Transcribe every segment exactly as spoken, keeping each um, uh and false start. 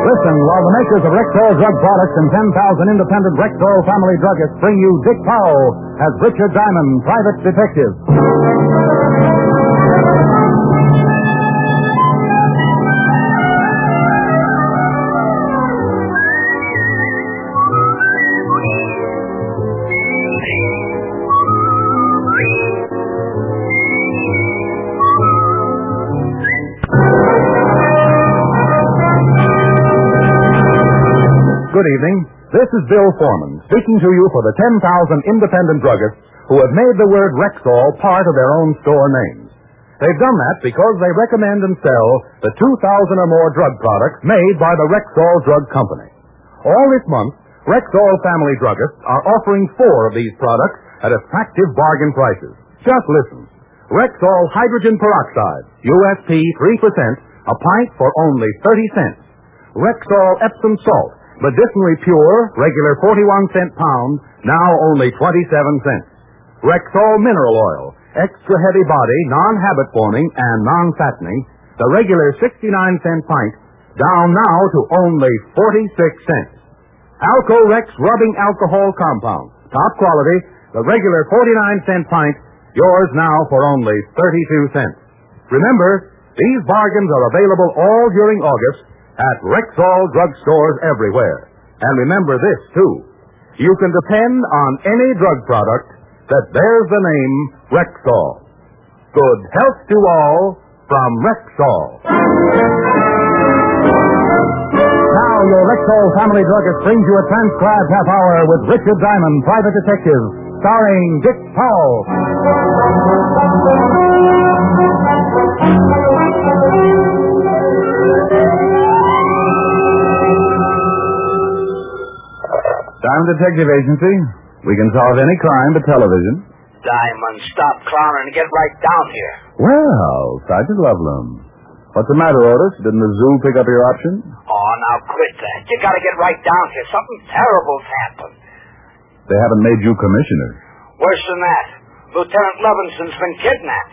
Listen while the makers of Rexall drug products and ten thousand independent Rexall family druggists bring you Dick Powell as Richard Diamond, private detective. Good evening. This is Bill Foreman, speaking to you for the ten thousand independent druggists who have made the word Rexall part of their own store names. They've done that because they recommend and sell the two thousand or more drug products made by the Rexall Drug Company. All this month, Rexall family druggists are offering four of these products at attractive bargain prices. Just listen. Rexall Hydrogen Peroxide, U S P three percent, a pint for only thirty cents. Rexall Epsom Salt, medicinally pure, regular forty-one cent pound, now only twenty-seven cents. Rexall Mineral Oil, extra heavy body, non-habit forming, and non-fattening, the regular sixty-nine cent pint, down now to only forty-six cents. Alco-Rex Rubbing Alcohol Compound, top quality, the regular forty-nine cent pint, yours now for only thirty-two cents. Remember, these bargains are available all during August at Rexall drugstores everywhere. And remember this, too. You can depend on any drug product that bears the name Rexall. Good health to all from Rexall. Now your Rexall family druggist brings you a transcribed half hour with Richard Diamond, private detective, starring Dick Powell. Diamond Detective Agency. We can solve any crime but television. Diamond, stop clowning and get right down here. Well, Sergeant Loveland. What's the matter, Otis? Didn't the zoo pick up your option? Oh, now quit that. You gotta get right down here. Something terrible's happened. They haven't made you commissioner. Worse than that. Lieutenant Levinson's been kidnapped.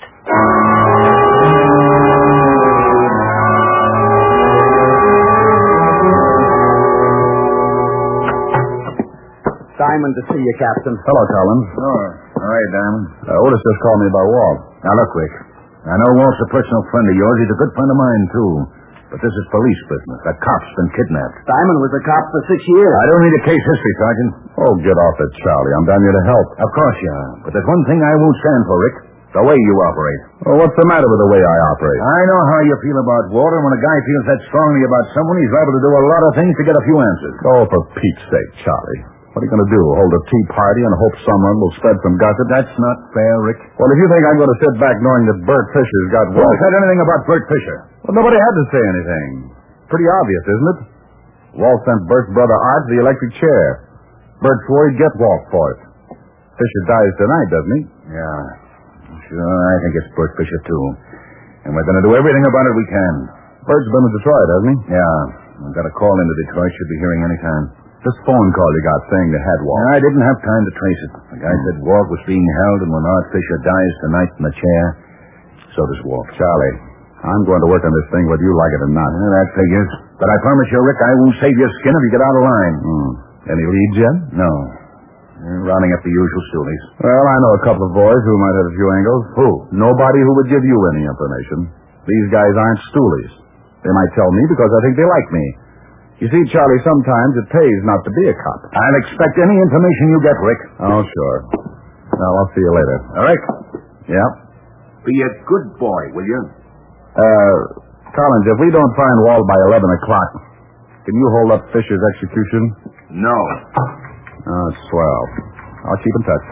Diamond to see you, Captain. Hello, Collins. Oh, all right, Diamond. Uh, Otis just called me about Walt. Now, look, Rick. I know Walt's a personal friend of yours. He's a good friend of mine, too. But this is police business. That cop's been kidnapped. Diamond was a cop for six years. I don't need a case history, Sergeant. Oh, get off it, Charlie. I'm down here to help. Of course you are. But there's one thing I won't stand for, Rick. The way you operate. Well, what's the matter with the way I operate? I know how you feel about Walter. When a guy feels that strongly about someone, he's liable to do a lot of things to get a few answers. Oh, for Pete's sake, Charlie. What are you going to do? Hold a tea party and hope someone will spread some gossip? That's not fair, Rick. Well, if you think I'm going to sit back knowing that Bert Fisher's got Who Walt... said anything about Bert Fisher? Well, nobody had to say anything. Pretty obvious, isn't it? Walt sent Bert's brother Art the electric chair. Bert swore he'd get Walt for it. Fisher dies tonight, doesn't he? Yeah. Sure, I think it's Bert Fisher, too. And we're going to do everything about it we can. Bert's been to Detroit, hasn't he? Yeah. I've got a call into Detroit. Should be hearing any time. This phone call you got saying they had Walt. I didn't have time to trace it. The guy said Walt was being held, and when Art Fisher dies tonight in the chair, so does Walt. Charlie, I'm going to work on this thing whether you like it or not. Yeah, that figures. But I promise you, Rick, I won't save your skin if you get out of line. Hmm. Any leads yet? No. They're rounding up the usual stoolies. Well, I know a couple of boys who might have a few angles. Who? Nobody who would give you any information. These guys aren't stoolies. They might tell me because I think they like me. You see, Charlie, sometimes it pays not to be a cop. I'll expect any information you get, Rick. Oh, sure. Well, I'll see you later. Uh, Rick. Yeah? Be a good boy, will you? Uh, Collins, if we don't find Walt by eleven o'clock, can you hold up Fisher's execution? No. Oh, it's swell. I'll keep in touch.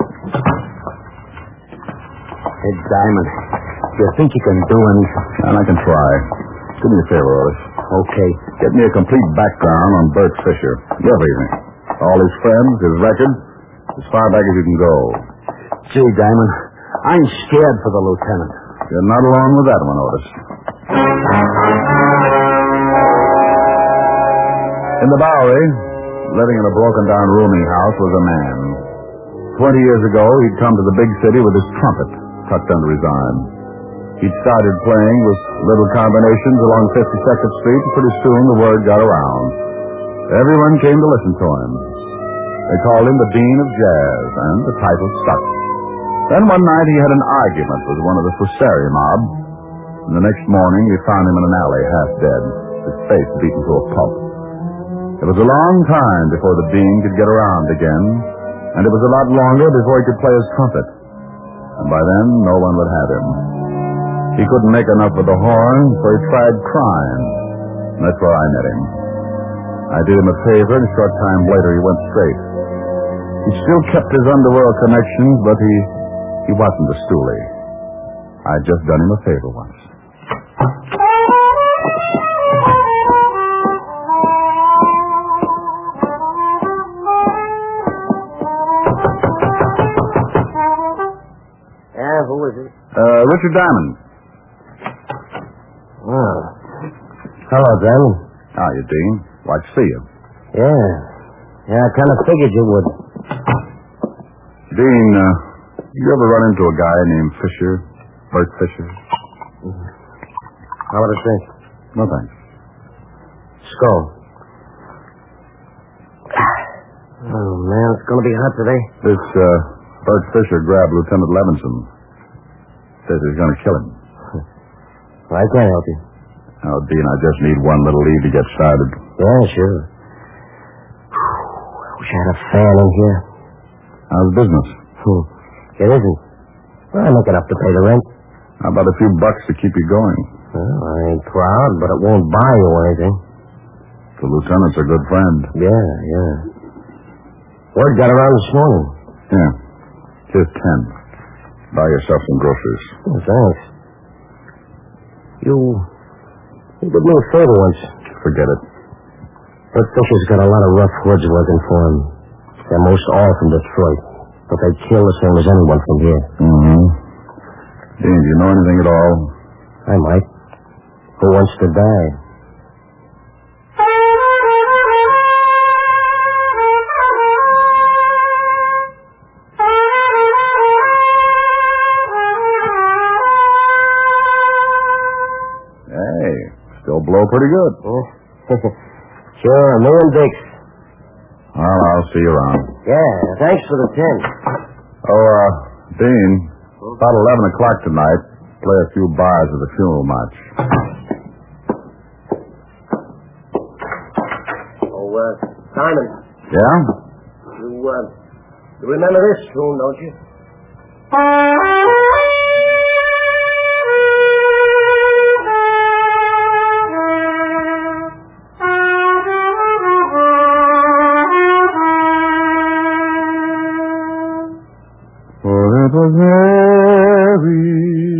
Hey, Diamond, you think you can do anything? And I can try. Do me a favor, Otis. Okay. Get me a complete background on Bert Fisher. Everything. All his friends, his record, as far back as you can go. Gee, Diamond, I'm scared for the lieutenant. You're not alone with that one, Otis. In the Bowery, living in a broken-down rooming house, was a man. Twenty years ago, he'd come to the big city with his trumpet tucked under his arm. He'd started playing with little combinations along fifty-second Street, and pretty soon the word got around. Everyone came to listen to him. They called him the Dean of Jazz, and the title stuck. Then one night he had an argument with one of the Fusari mob, and the next morning we found him in an alley, half dead, his face beaten to a pulp. It was a long time before the Dean could get around again, and it was a lot longer before he could play his trumpet. And by then, no one would have him. He couldn't make enough with the horn, so he tried crime. And that's where I met him. I did him a favor, and a short time later he went straight. He still kept his underworld connections, but he, he wasn't a stoolie. I'd just done him a favor once. Yeah, who is it? Uh, Richard Diamond. Oh. Hello, Diamond. How you, Dean? Like to see you. Yeah. Yeah, I kind of figured you would. Dean, uh, you ever run into a guy named Fisher? Bert Fisher? How would it think? No, thanks. Skull. Oh, man, it's going to be hot today. This, uh, Bert Fisher grabbed Lieutenant Levinson. Says he's going to kill him. Well, I can't help you. Oh, Dean, I just need one little lead to get started. Yeah, sure. I wish I had a fan in here. How's business? Hmm. It isn't. Well, I make enough to pay the rent. How about a few bucks to keep you going? Well, I ain't proud, but it won't buy you anything. The lieutenant's a good friend. Yeah, yeah. Word got around this morning. Yeah. Here's ten. Buy yourself some groceries. Oh, thanks. You... You did me a favor once. Forget it. Bert Fisher's got a lot of rough hoods working for him. They're most all from Detroit. But they kill the same as anyone from here. Mm-hmm. Dean, do you know anything at all? I might. Who wants to die? Hey, still blow pretty good. Sure, me and Dix. Well, I'll see you around. Yeah, thanks for the tin. Oh, uh, Dean, about eleven o'clock tonight, play a few bars of the funeral march. Oh, uh, Simon. Yeah? You, uh, you remember this tune, don't you? For it was Mary,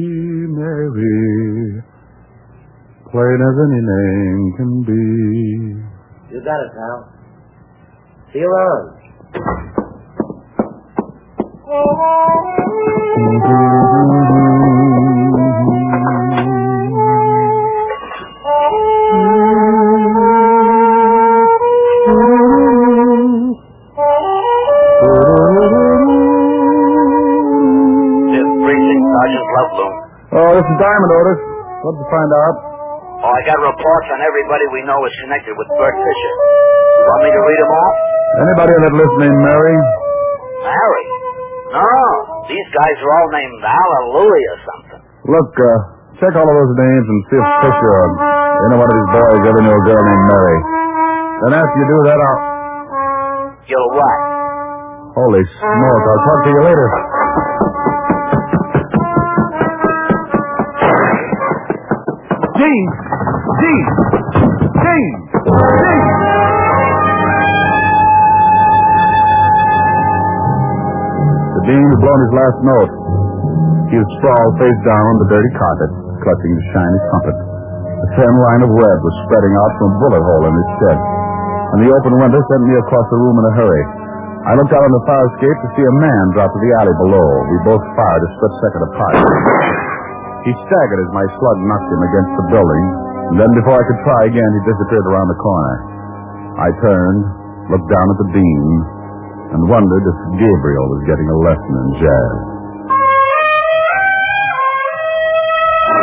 Mary, plain as any name can be. You got it, pal. See you around. Oh, this is Diamond, Otis. What'd you find out? Oh, I got reports on everybody we know is connected with Bert Fisher. Want me to read them all? Anybody on that list named Mary? Mary? No. These guys are all named Hallelujah or something. Look, uh, check all of those names and see if Fisher or any one of these boys ever knew a girl named Mary. Then after you do that, I'll... You'll what? Holy smoke, I'll talk to you later. Dean! Dean! Dean! Dean! The Dean had blown his last note. He was sprawled face down on the dirty carpet, clutching the shiny trumpet. A thin line of red was spreading out from a bullet hole in his chest, and the open window sent me across the room in a hurry. I looked out on the fire escape to see a man drop to the alley below. We both fired a split second apart. He staggered as my slug knocked him against the building, and then before I could try again, he disappeared around the corner. I turned, looked down at the Dean, and wondered if Gabriel was getting a lesson in jazz.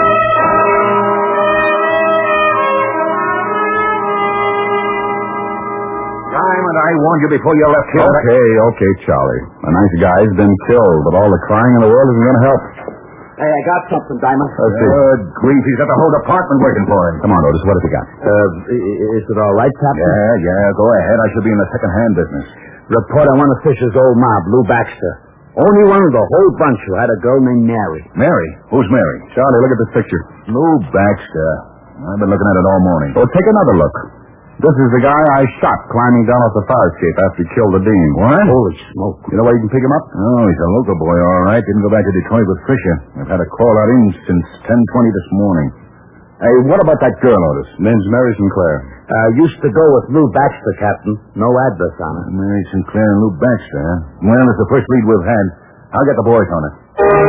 I warned you before you left here. Okay, okay, Charlie. A nice guy's been killed, but all the crying in the world isn't going to help. Hey, I got something, Diamond. Let's see. Good grief, he's got the whole department working for him. Come on, Otis, what have you got? Uh, is it all right, Captain? Yeah, yeah, go ahead. I should be in the second-hand business. Report on one of Fisher's old mob, Lou Baxter. Only one of the whole bunch who had a girl named Mary. Mary? Who's Mary? Charlie, look at this picture. Lou Baxter. I've been looking at it all morning. Oh, take another look. This is the guy I shot climbing down off the fire escape after he killed the dean. What? Holy smoke. You know where you can pick him up? Oh, he's a local boy, all right. Didn't go back to Detroit with Fisher. I've had a call out in since ten twenty this morning. Hey, what about that girl, Otis? Name's Mary Sinclair. Uh, used to go with Lou Baxter, Captain. No address on it. Mary Sinclair and Lou Baxter, huh? Well, it's the first lead we've had. I'll get the boys on it.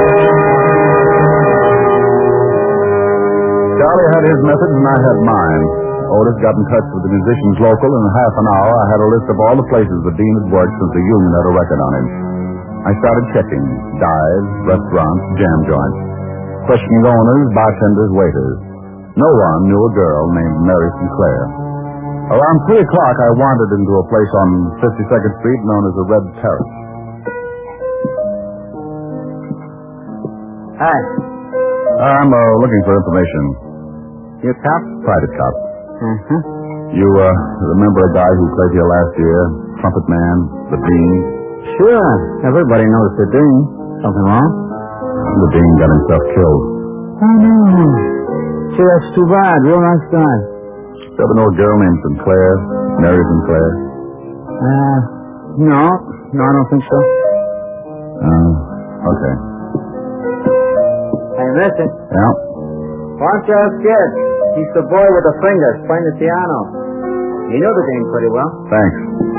Charlie had his methods and I had mine. Otis got in touch with the musicians local, and in half an hour I had a list of all the places the dean had worked since the union had a record on him. I started checking dives, restaurants, jam joints, questioning owners, bartenders, waiters. No one knew a girl named Mary Sinclair. Around three o'clock, I wandered into a place on fifty-second Street known as the Red Terrace. Hi. I'm uh, looking for information. You cop? Private cop. Mm-hmm. You uh, remember a guy who played here last year? Trumpet man, the Dean? Sure. Everybody knows the Dean. Something wrong? The Dean got himself killed. Oh, no. Gee, that's too bad. Real nice guy. You ever know a girl named Sinclair? Mary Sinclair? Uh, no. No, I don't think so. Oh, okay. Hey, listen. Yeah? Watch out, kid. He's the boy with the fingers playing the piano. You know the Dean pretty well. Thanks.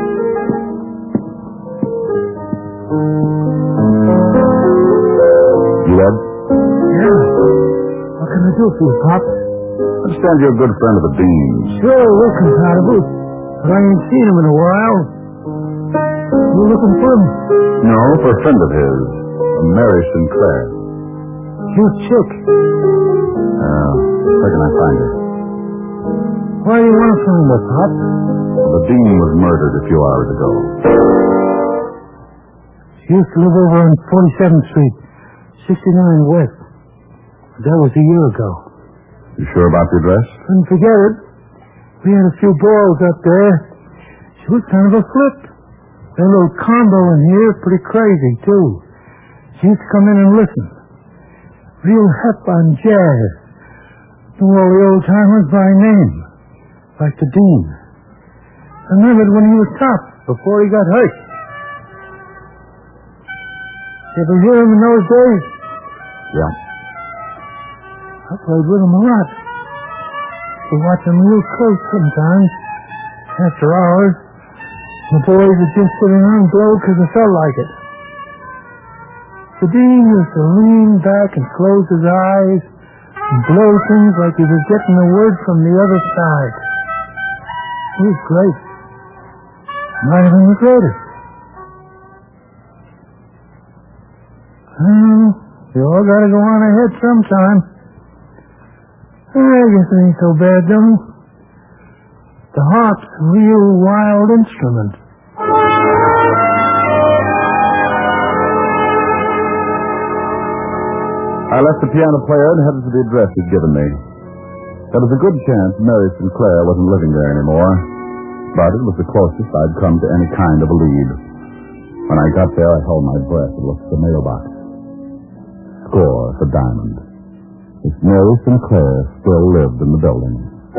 You Ed? Yeah. What can I do for you, Pop? I understand you're a good friend of the Dean's. Sure, we're compatible. But I ain't seen him in a while. You looking for him? No, for a friend of his, a Mary Sinclair. Cute chick. Uh, where can I find her? Why do you want to find her, Pop? Well, the Dean was murdered a few hours ago. She used to live over on forty-seventh Street, sixty-nine West. That was a year ago. You sure about the address? Couldn't forget it. We had a few balls up there. She was kind of a flip. That little combo in here, pretty crazy, too. She used to come in and listen. Real hep on jazz. Knew all the old timers by name. Like the Dean. I remembered when he was top, before he got hurt. You ever hear him in those days? Yeah. I played with him a lot. We watch him real close sometimes. After hours, the boys would just sit around and blow because they felt like it. The Dean used to lean back and close his eyes and blow things like he was getting the word from the other side. He was great. Might have been the greatest. Well, you all gotta go on ahead sometime. I guess it ain't so bad, though. The harp's a real wild instrument. I left the piano player and headed to the address he'd given me. There was a good chance Mary Sinclair wasn't living there anymore, but it was the closest I'd come to any kind of a lead. When I got there, I held my breath and looked at the mailbox. Score for Diamond. If Mary Sinclair still lived in the building.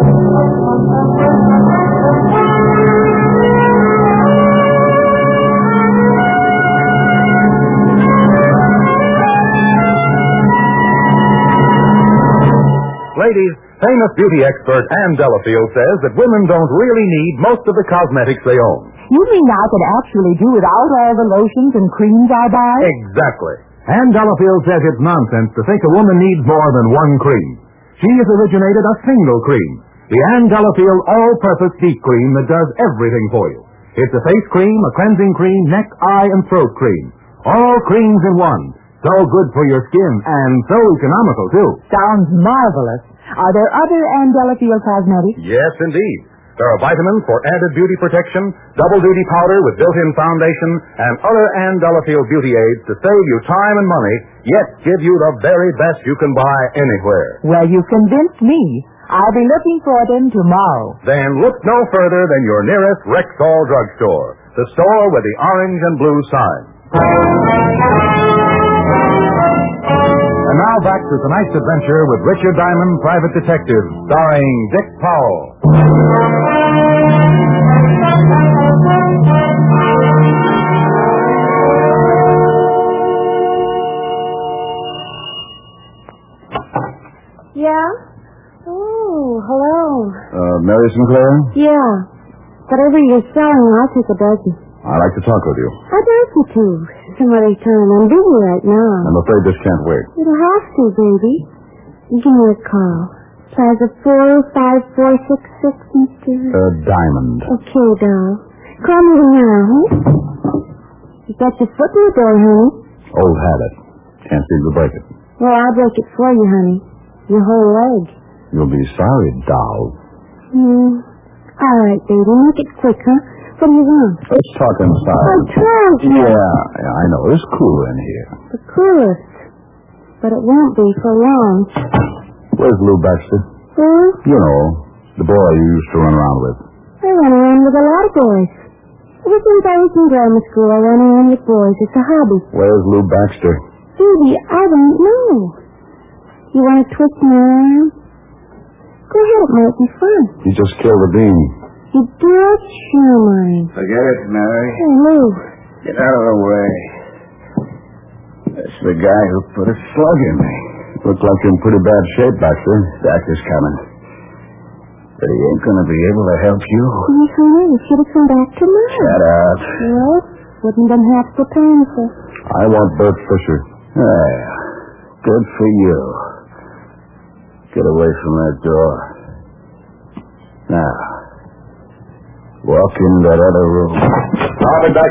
Ladies, famous beauty expert Ann Delafield says that women don't really need most of the cosmetics they own. You mean I could actually do without all the lotions and creams I buy? Exactly. Ann Delafield says it's nonsense to think a woman needs more than one cream. She has originated a single cream, the Ann Delafield All-Purpose Deep Cream that does everything for you. It's a face cream, a cleansing cream, neck, eye, and throat cream. All creams in one. So good for your skin and so economical, too. Sounds marvelous. Are there other Ann Delafield cosmetics? Yes, indeed. There are vitamins for added beauty protection, double-duty powder with built-in foundation, and other Ann Delafield beauty aids to save you time and money, yet give you the very best you can buy anywhere. Well, you convinced me. I'll be looking for them tomorrow. Then look no further than your nearest Rexall drugstore, the store with the orange and blue sign. And now back to tonight's adventure with Richard Diamond, Private Detective, starring Dick Powell. Yeah? Oh, hello. Uh, Mary Sinclair? Yeah. Whatever you're selling, I'll take a dozen. I'd like to talk with you. I'd like you to. Some other time. I'm busy right now. I'm afraid this can't wait. It'll have to, baby. Give me a call. Plaza four five four six six, Mister Uh, Diamond. Okay, doll. Call me now, huh? You got your foot in the door, honey. Old habit. Can't seem to break it. Well, I'll break it for you, honey. Your whole leg. You'll be sorry, doll. Hmm. All right, baby. Make it quick, huh? What do you want? Let's talk inside. I told you. Yeah, yeah, I know. It's cool in here. The coolest. But it won't be for long. Where's Lou Baxter? Who? You know, the boy you used to run around with. I run around with a lot of boys. Ever since I was in grammar school, I run around with boys. It's a hobby. Where's Lou Baxter? Baby, I don't know. You want to twist my arm? Go ahead, it might be fun. He just killed the dean. You did? Sure, mine. Forget it, Mary. Hey, Lou. Get out of the way. That's the guy who put a slug in me. Looks like you're in pretty bad shape, Baxter. Doctor's coming. But he ain't going to be able to help you. You honey, you should have come back tomorrow. Shut up. Well, wouldn't been half so painful. I want Bert Fisher. Well, good for you. Get away from that door. Now, walk in that other room. I'll be back.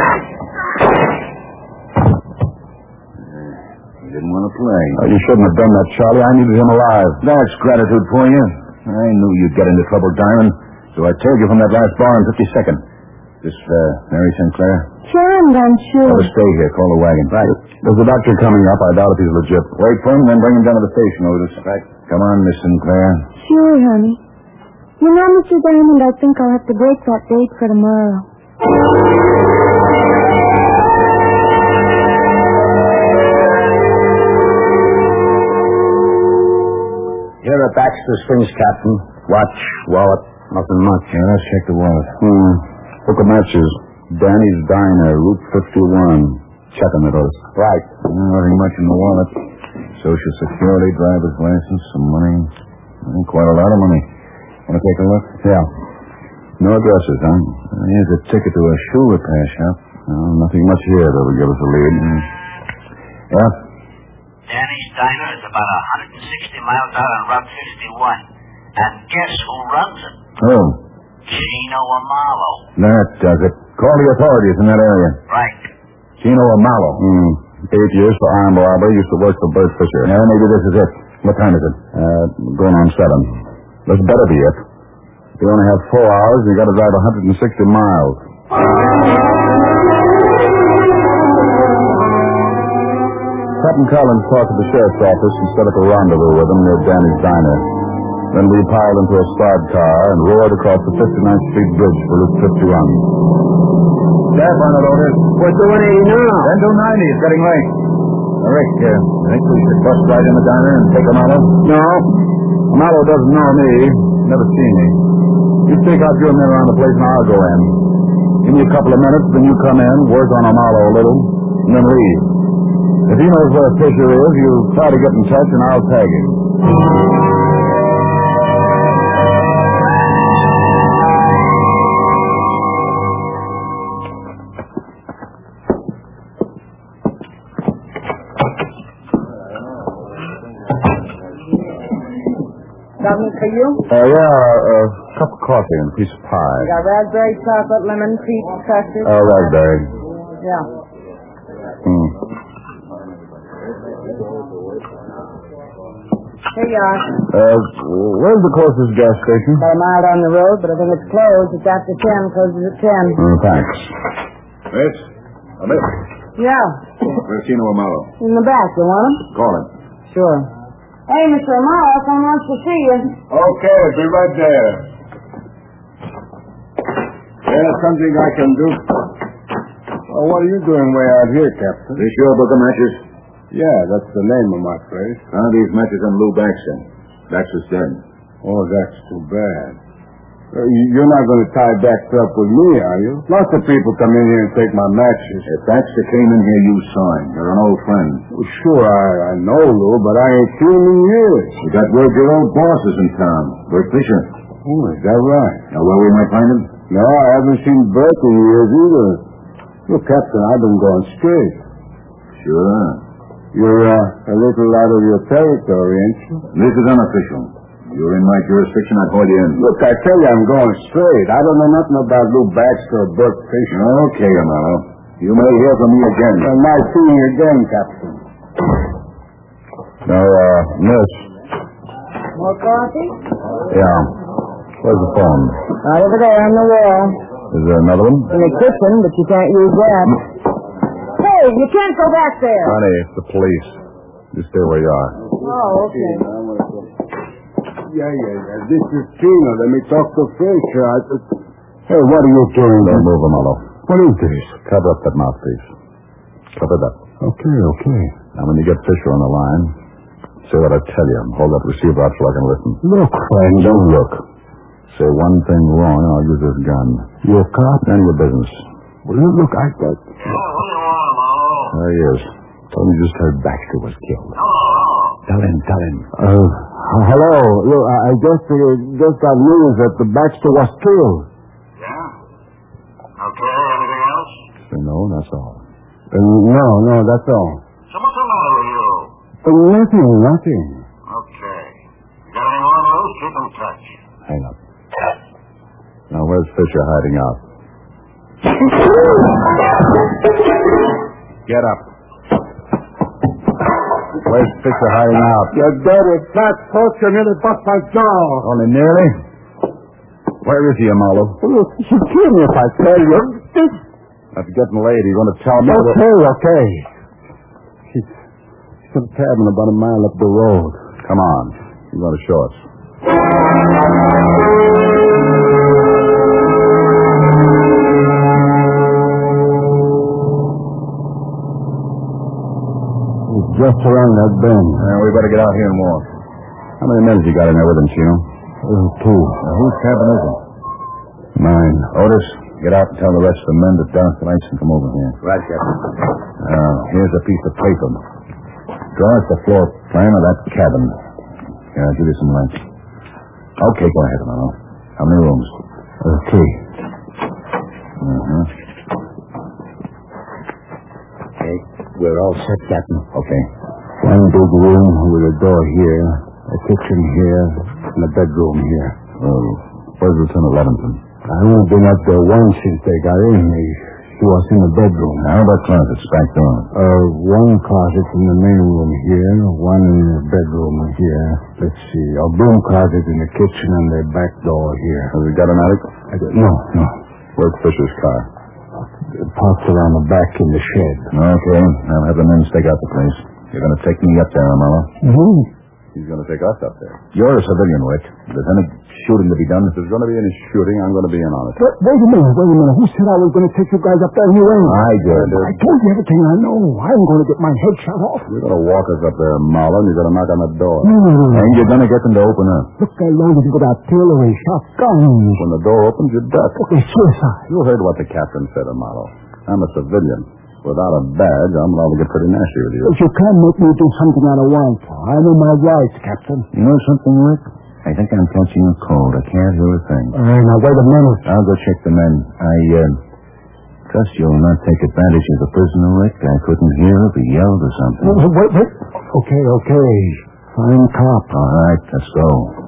You didn't want to play. Oh, you shouldn't have done that, Charlie. I needed him alive. That's gratitude for you. I knew you'd get into trouble, Diamond. So I tailed you from that last bar in fifty-second. This, uh, Mary Sinclair? Charmed, I'm sure. Better stay here. Call the wagon. Right. There's a doctor coming up. I doubt if he's legit. Wait for him, then bring him down to the station, Otis. Right. Come on, Miss Sinclair. Sure, honey. You know, Mister Diamond, I think I'll have to break that date for tomorrow. Here at Baxter Springs, Captain. Watch, wallet, nothing much. Yeah, let's check the wallet. Hmm. Book of matches. Danny's Diner, Route fifty-one. Checking it, Otis. Right. Well, nothing much in the wallet. Social Security, driver's license, some money. Well, quite a lot of money. Want to take a look? Yeah. No addresses, huh? Uh, here's a ticket to a shoe repair shop. Well, nothing much here that will give us a lead. Mm. Yeah? Danny's Diner is about one hundred sixty miles out on Route fifty-one. And guess who runs it? Oh, Chino Amalo. that does it. Call the authorities in that area. Right. Chino Amalo. Hmm. Eight years for armed robbery. Used to work for Bert Fisher. Yeah, maybe this is it. What time is it? Uh, going on seven. This better be it. You only have four hours. You got to drive one hundred sixty miles. Captain Collins talked to the sheriff's office and set up a rendezvous with him near Danny's Diner. Then we piled into a squad car and roared across the fifty-ninth Street Bridge for Route fifty-one. Staff on it, Otis. We're doing eighty now. ten to ninety. It's getting late. Uh, Rick, uh, think we should bust right in the diner and take Amalo? No. Amalo doesn't know me. Never seen me. You take out your men around the place and I'll go in. Give me a couple of minutes, then you come in, work on Amalo a little, and then leave. If he knows where Fisher is, you try to get in touch and I'll tag him. Something for you? Uh, yeah, a uh, cup of coffee and a piece of pie. You got raspberry, chocolate, lemon, peach, custard? Uh, raspberry. Yeah. Hmm. Here you are. Uh, where's the closest gas station? About a mile down the road, but I think it's closed. It's after ten. Closes at ten. Oh, thanks. Miss? A miss? Yeah. Ricino Amaro. In the back. You want him? Call him. Sure. Hey, Mister Amaro, someone wants to see you. Okay, I'll be right there. There's something I can do. Oh, what are you doing way out here, Captain? This your book of matches? Yeah, that's the name of my place. Found these matches on Lou Baxter. Baxter's dead. Oh, that's too bad. Uh, you- you're not going to tie Baxter up with me, are you? Lots of people come in here and take my matches. If Baxter came in here, you saw him. You're an old friend. Well, sure, I, I know Lou, but I ain't seen him in years. We got word your old boss is in town. Bert Fisher. Oh, is that right? Now, where we might find him? No, I haven't seen Bert in years either. Look, Captain, I've been going straight. Sure. You're uh, a little out of your territory, ain't you? This is unofficial. You're in my jurisdiction, I'd hold you in. Look, I tell you, I'm going straight. I don't know nothing about Lou Baxter or Bert Fisher. Okay, Amaro. You may hear from me again. I might see you again, Captain. Now, uh, Miss. More coffee? Yeah. Where's the phone? Right over there on the wall. Is there another one? In the kitchen, but you can't use that. Hey, you can't go back there. Honey, it's the police. You stay where you are. Oh, okay. Yeah, yeah, yeah. This is Tina. Let me talk to Fisher. I just... Hey, what are you doing? Don't move, Amaro. What is this? Cover up that mouthpiece. Cover it up. Okay, okay. Now, when you get Fisher on the line, say what I tell you. Hold that receiver out so I can listen. Look, friend. Don't look. Say one thing wrong, and I'll use this gun. You a cop? None of your business. Well, look, I got... Oh, who you want, Amaro? There he is. Told me you just heard Baxter was killed. Oh, oh. Tell him, tell him. Uh, hello. Look, I I just, uh, just got news that the Baxter was killed. Yeah? Okay, anything else? Say no, that's all. Uh, no, no, that's all. So what's the matter with you? Uh, nothing, nothing. Okay. Got any more of those? Keep in touch. Hang up. Now, where's Fisher hiding out? Get up. Where's Fisher hiding out? Your dirty fat folks, you nearly bust my jaw. Only nearly? Where is he, Amalo? Look, you kill me if I tell you. That's getting late. You going to tell me? Okay, okay. He's in a cabin about a mile up the road. Come on. You want to show us? Just around that bend. Yeah, we better get out here and walk. How many men has he got in there with him, Chino? Uh, two. Now, whose cabin is it? Mine. Otis, get out and tell the rest of the men to douse the lights and come over here. Right, Captain. Now, here's a piece of paper. Draw us the floor plan of that cabin. Here, I'll give you some lights. Okay, go ahead, Amaro. How many rooms? Uh, three. Uh-huh. Okay, we're all set, Captain. Okay. One big room with a door here, a kitchen here, and a bedroom here. Oh, where's Lieutenant Levinson? I only been up there once since they got in. He, he was in the bedroom. How about closets back door? Uh, one closet in the main room here, one in the bedroom here. Let's see, a broom closet in the kitchen and the back door here. Has he got an attic? I don't, no, no. Where's Fisher's car? Parked around the back in the shed. Okay, I'll have the men stake out the place. You're going to take me up there, Amaro. Mm-hmm. He's going to take us up there. You're a civilian, Rick. If there's any shooting to be done, if there's going to be any shooting, I'm going to be in on it. Wait, wait a minute, wait a minute. Who said I was going to take you guys up there and you ain't? I did. I told you everything I know. I ain't going to get my head shot off. You're going to walk us up there, Marlon. You're going to knock on the door. No, no, no. And you're going to get them to open up. Look, I loaded you with artillery, shotguns. When the door opens, you duck. Okay, suicide. You heard what the captain said, Amaro. I'm a civilian. Without a badge, I'm liable to get pretty nasty with you. But you can't make me do something I don't want. I know my rights, Captain. You know something, Rick? I think I'm catching a cold. I can't hear a thing. All right, now wait a minute. I'll go check the men. I, uh, trust you'll not take advantage of the prisoner, Rick. I couldn't hear if he yelled or something. Wait, wait, wait. Okay, okay. Fine cop. All right, let's go.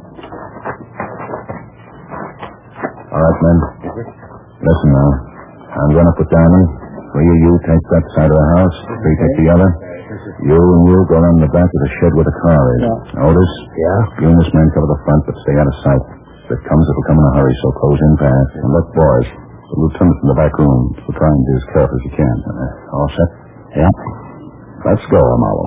All right, men. Listen now. I'm going up with Diamond. Will you, you take that side of the house? Three take the other. You and you go around the back of the shed where the car is. Yeah. Otis? Yeah? You and this man cover the front, but stay out of sight. If it comes, it'll come in a hurry, so close in fast. And look, boys, the lieutenant's in the back room, so try and be as careful as you can. Uh, all set? Yeah. Let's go, Amalo.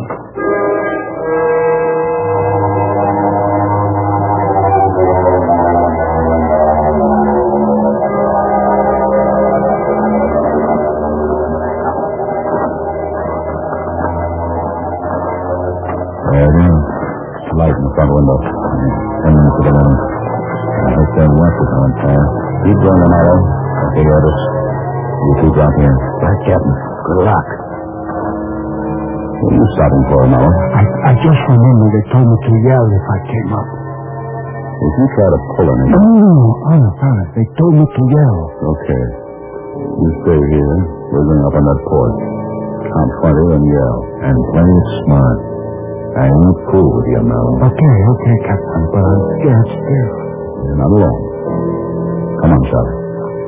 There it is. Light in the front window. Ten minutes of eleven. I hope their lamp is on fire. Keep going, Amalo. Okay, Otis. You two out here. Right, Captain. Good luck. What are you stopping for, Amalo? I, I just remembered they told me to yell if I came up. If you try to pull anything... No, no, no. Honest, honest. They told me to yell. Okay. You stay here. We're going up on that porch. Count twenty and yell. And play it smart. I ain't cool with you, Amalo. Okay, okay, Captain. But I'm scared still. You're not alone. Come on, Charlie.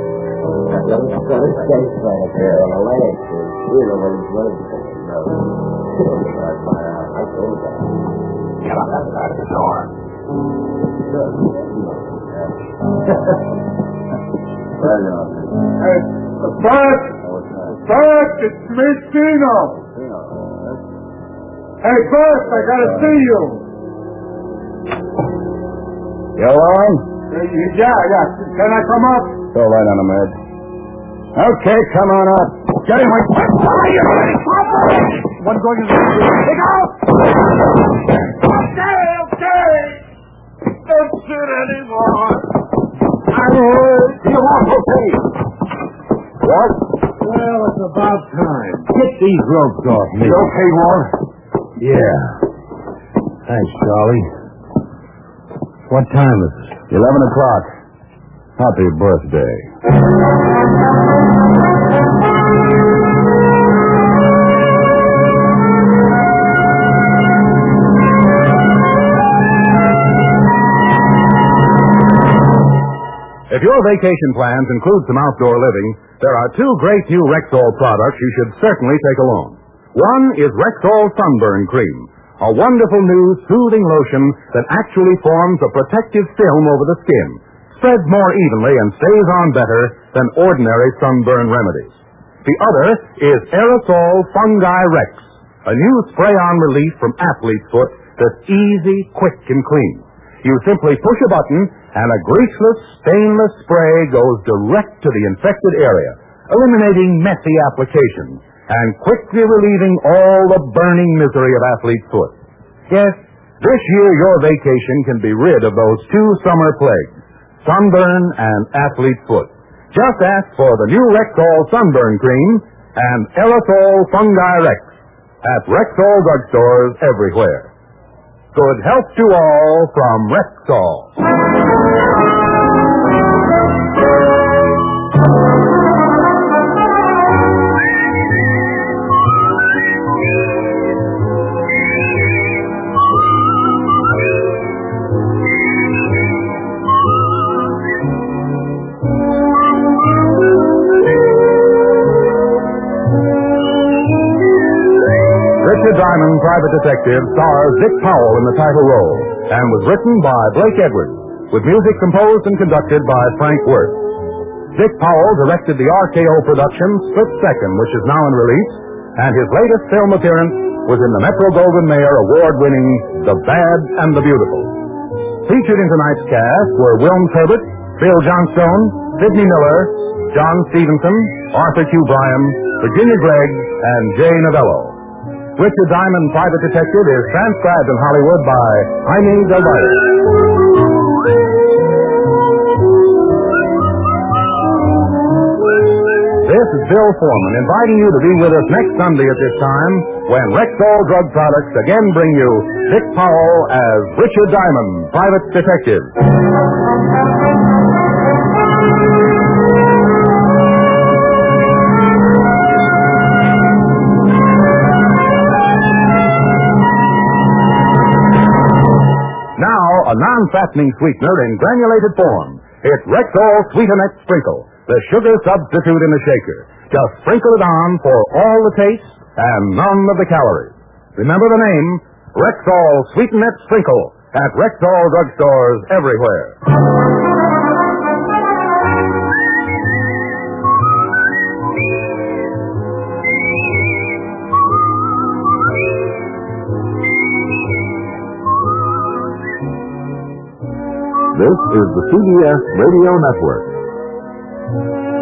Get on that side of the door. Hey, Bert! Bert, it's me, Dino! Hey, Bert, I gotta see you! You alone? Yeah, yeah. Can I come up? Go right on him, Ed. Okay, come on up. Get him. One going to the Take out! Okay, okay! Don't shoot anymore! I'm hurt! You want okay? What? Well, it's about time. Get these ropes off me. You okay, Walt? Yeah. Thanks, Charlie. What time is it? Eleven o'clock. Happy birthday. If your vacation plans include some outdoor living, there are two great new Rexall products you should certainly take along. One is Rexall Sunburn Cream, a wonderful new soothing lotion that actually forms a protective film over the skin, spreads more evenly and stays on better than ordinary sunburn remedies. The other is Aerosol Fungi Rex, a new spray-on relief from athlete's foot that's easy, quick, and clean. You simply push a button and a greaseless, stainless spray goes direct to the infected area, eliminating messy applications and quickly relieving all the burning misery of athlete's foot. Yes, this year your vacation can be rid of those two summer plagues, sunburn and athlete's foot. Just ask for the new Rexall Sunburn Cream and Aerosol Fungi Rex at Rexall drugstores everywhere. Good health to all from Rexall. Richard Diamond, Private Detective, stars Dick Powell in the title role and was written by Blake Edwards, with music composed and conducted by Frank Worth. Dick Powell directed the R K O production Split Second, which is now in release, and his latest film appearance was in the Metro-Goldwyn-Mayer award-winning The Bad and the Beautiful. Featured in tonight's cast were Wilm Turbot, Bill Johnstone, Sidney Miller, John Stevenson, Arthur Q. Bryan, Virginia Gregg, and Jay Novello. Richard Diamond, Private Detective, is transcribed in Hollywood by Jaime Del Valle. This is Bill Foreman inviting you to be with us next Sunday at this time when Rexall Drug Products again bring you Dick Powell as Richard Diamond, Private Detective. Now, a non-fattening sweetener in granulated form. It's Rexall Sweetenex Sprinkle, the sugar substitute in the shaker. Just sprinkle it on for all the taste and none of the calories. Remember the name, Rexall Sweetenette Sprinkle, at Rexall drugstores everywhere. This is the C B S Radio Network.